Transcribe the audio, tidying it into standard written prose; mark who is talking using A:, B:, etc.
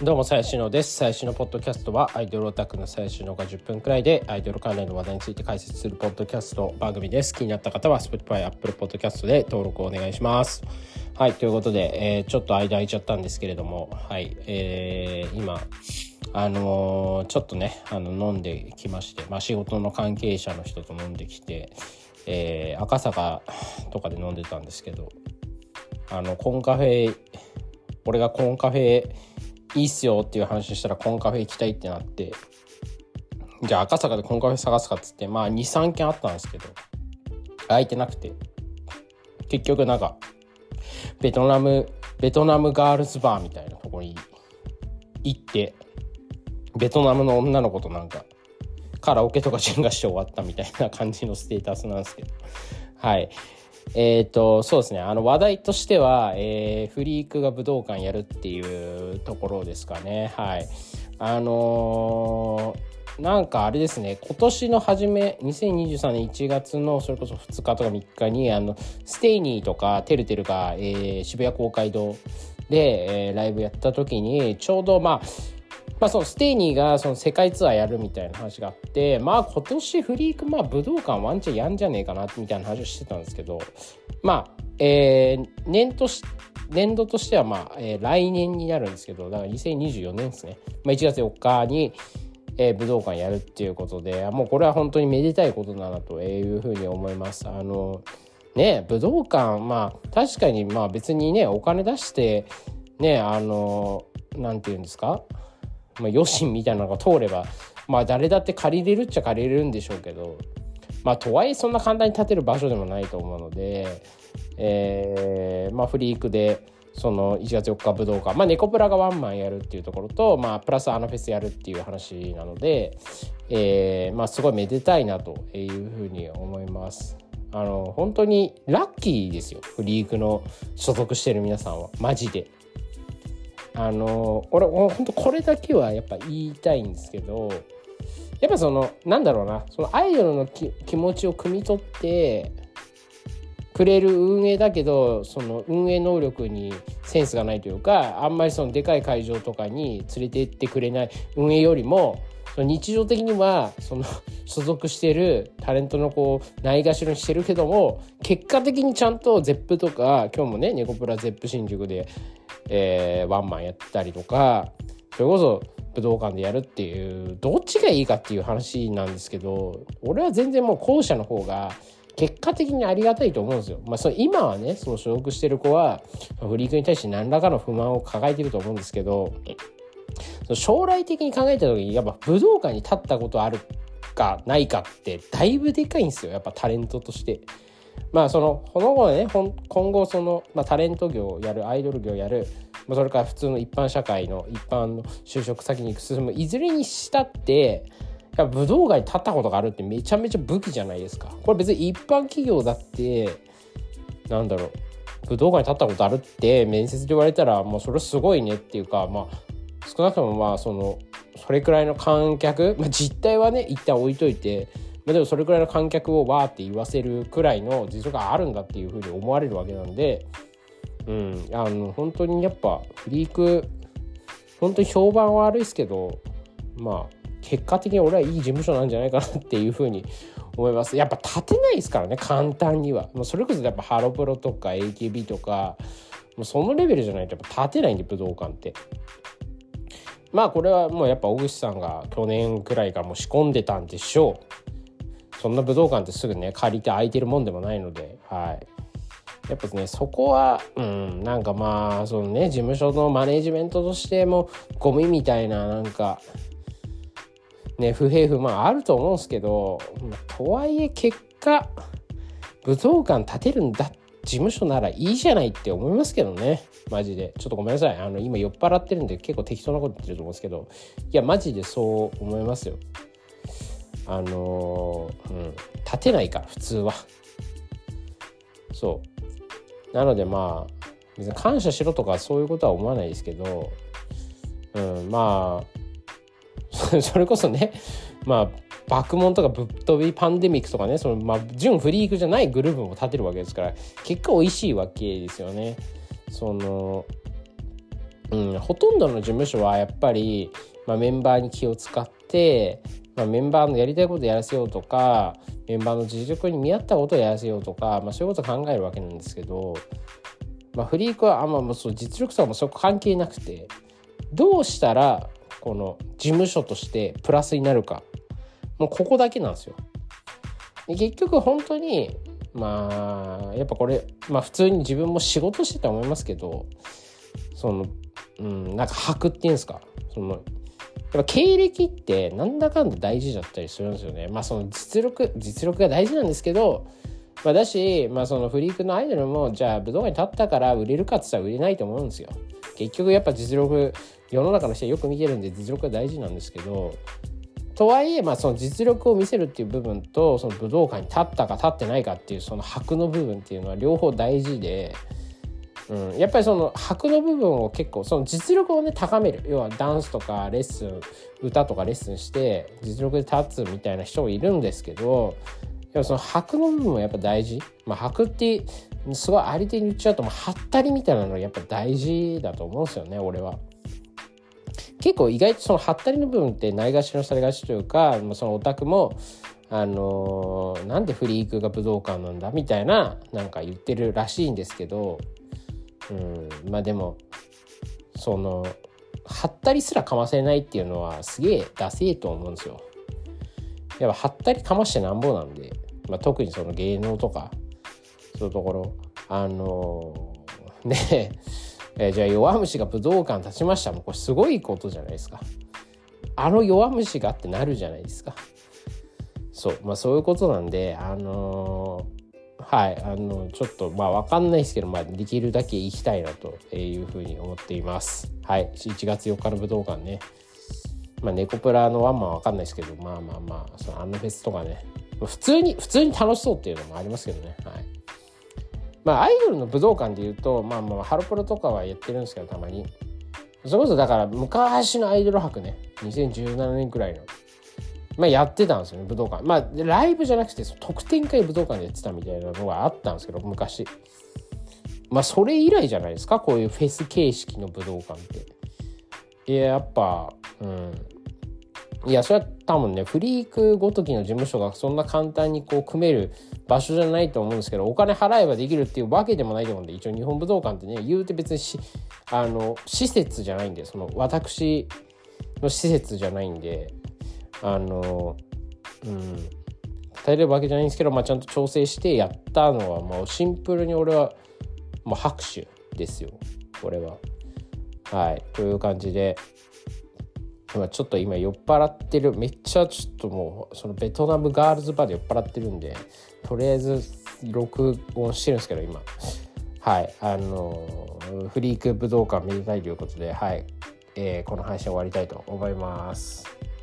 A: どうもさやしのです。さやしのポッドキャストはアイドルオタクのさやしのが10分くらいでアイドル関連の話題について解説するポッドキャスト番組です。気になった方は Spotify、Apple Podcast で登録をお願いします。はい、ということで、ちょっと間空いちゃったんですけれども、はい、今ちょっとね飲んできまして、仕事の関係者の人と飲んできて、赤坂とかで飲んでたんですけど、俺がコンカフェいいっすよっていう話したらコンカフェ行きたいってなって、じゃあ赤坂でコンカフェ探すかっつって、2、3軒あったんですけど空いてなくて、結局なんかベトナムガールズバーみたいなとこに行って、ベトナムの女の子となんかカラオケとかジェンガして終わったみたいな感じのステータスなんですけど、はい。そうですね、話題としては、フリークが武道館やるっていうところですかね。はい。なんかあれですね、今年の初め2023年1月のそれこそ2日とか3日にステイニーとかてるてるが、渋谷公会堂で、ライブやった時にちょうどそのステイニーがその世界ツアーやるみたいな話があって、今年フリーク武道館ワンチャンやんじゃねえかなみたいな話をしてたんですけど、年度としては来年になるんですけど、だから2024年ですね、1月4日に、武道館やるっていうことで、もうこれは本当にめでたいことだなというふうに思います。武道館確かに別にねお金出してねなんていうんですか、余震みたいなのが通れば誰だって借りれるっちゃ借りれるんでしょうけど、とはいえそんな簡単に建てる場所でもないと思うので、フリークでその1月4日武道館、ネコプラがワンマンやるっていうところと、プラスフェスやるっていう話なので、すごいめでたいなというふうに思います。本当にラッキーですよ、フリークの所属してる皆さんはマジで。俺本当これだけはやっぱ言いたいんですけど、やっぱそのアイドルの気持ちを汲み取ってくれる運営だけど、その運営能力にセンスがないというか、あんまりそのでかい会場とかに連れて行ってくれない運営よりも、その日常的にはその所属してるタレントのないがしろにしてるけども、結果的にちゃんとゼップとか、今日もねネコプラゼップ新宿でワンマンやったりとか、それこそ武道館でやるっていう、どっちがいいかっていう話なんですけど、俺は全然もう後者の方が結果的にありがたいと思うんですよ。今はねその所属してる子はフリークに対して何らかの不満を抱えてると思うんですけど、将来的に考えた時にやっぱ武道館に立ったことあるかないかってだいぶでかいんですよ、やっぱタレントとして。この後ね今後タレント業をやる、アイドル業をやる、それから普通の一般社会の一般の就職先に進む、いずれにしたってやっぱ武道館に立ったことがあるってめちゃめちゃ武器じゃないですか。これ別に一般企業だって武道館に立ったことあるって面接で言われたらもうそれすごいねっていうか、少なくともそれくらいの観客、実態はね一旦置いといて、でもそれくらいの観客をわーって言わせるくらいの実力があるんだっていうふうに思われるわけなんで、本当にやっぱフリーク本当に評判は悪いですけど、結果的に俺はいい事務所なんじゃないかなっていうふうに思います。やっぱ立てないですからね、簡単には。それこそやっぱハロプロとか AKB とかもうそのレベルじゃないとやっぱ立てないんで、武道館って。これはもうやっぱ小口さんが去年くらいからもう仕込んでたんでしょう。そんな武道館ってすぐね借りて空いてるもんでもないので、やっぱねそこはそのね事務所のマネジメントとしてもゴミみたいな不平不満あると思うんですけど、とはいえ結果武道館建てるんだ事務所ならいいじゃないって思いますけどね、マジで。ちょっとごめんなさい、今酔っ払ってるんで結構適当なこと言ってると思うんですけど、いやマジでそう思いますよ。立てないから普通は。そうなので別に感謝しろとかそういうことは思わないですけど、それこそね爆問とかぶっ飛びパンデミックとかね、純フリークじゃないグループも立てるわけですから、結果美味しいわけですよね。 ほとんどの事務所はやっぱり、メンバーに気を使って、メンバーのやりたいことやらせようとか、メンバーの実力に見合ったことをやらせようとか、そういうことを考えるわけなんですけど、フリークはもうそう実力差もそこ関係なくて、どうしたらこの事務所としてプラスになるか、もうここだけなんですよ。で結局本当にやっぱこれ、普通に自分も仕事してて思いますけど、なんか箔っていうんですか、やっぱ経歴ってなんだかんだ大事だったりするんですよね。その実力が大事なんですけど、だし、そのフリークのアイドルもじゃあ武道館に立ったから売れるかって言ったら売れないと思うんですよ。結局やっぱ実力、世の中の人はよく見てるんで実力が大事なんですけど、とはいえその実力を見せるっていう部分と、その武道館に立ったか立ってないかっていうその箔の部分っていうのは両方大事で、やっぱりその箔の部分を結構その実力をね高める、要はダンスとかレッスン、歌とかレッスンして実力で立つみたいな人もいるんですけど、でもその箔の部分もやっぱ大事。箔ってすごいありてに言っちゃうと、はったりみたいなのがやっぱ大事だと思うんですよね、俺は。結構意外とそのはったりの部分ってないがしろされがちというか、そのオタクもなんでフリークが武道館なんだみたいななんか言ってるらしいんですけど、でもそのはったりすらかませないっていうのはすげえダセえと思うんですよ。やっぱはったりかましてなんぼなんで、特にその芸能とかそういうところじゃあ弱虫が武道館立ちました。もうこれすごいことじゃないですか。弱虫がってなるじゃないですか。そういうことなんでちょっと分かんないですけど、できるだけ行きたいなというふうに思っています。1月4日の武道館ね、ネコプラのワンマンは分かんないですけど、そのフェスとかね、普通に楽しそうっていうのもありますけどね。アイドルの武道館でいうとハロプロとかはやってるんですけど、たまにそれこそだから昔のアイドル博ね、2017年くらいのやってたんですよね、武道館。ライブじゃなくて特典会武道館でやってたみたいなのがあったんですけど、昔それ以来じゃないですか、こういうフェス形式の武道館って。やっぱそれは多分ね、フリークごときの事務所がそんな簡単に組める場所じゃないと思うんですけど、お金払えばできるっていうわけでもないと思うんで、一応日本武道館ってね、言うて別に施設じゃないんで、その私の施設じゃないんで耐えれるわけじゃないんですけど、ちゃんと調整してやったのはもうシンプルに俺はもう拍手ですよ、これは。という感じで、ちょっと今酔っ払ってる、めっちゃちょっともうそのベトナムガールズバーで酔っ払ってるんで、とりあえず録音してるんですけど今フリーク武道館めでたいということでこの配信終わりたいと思います。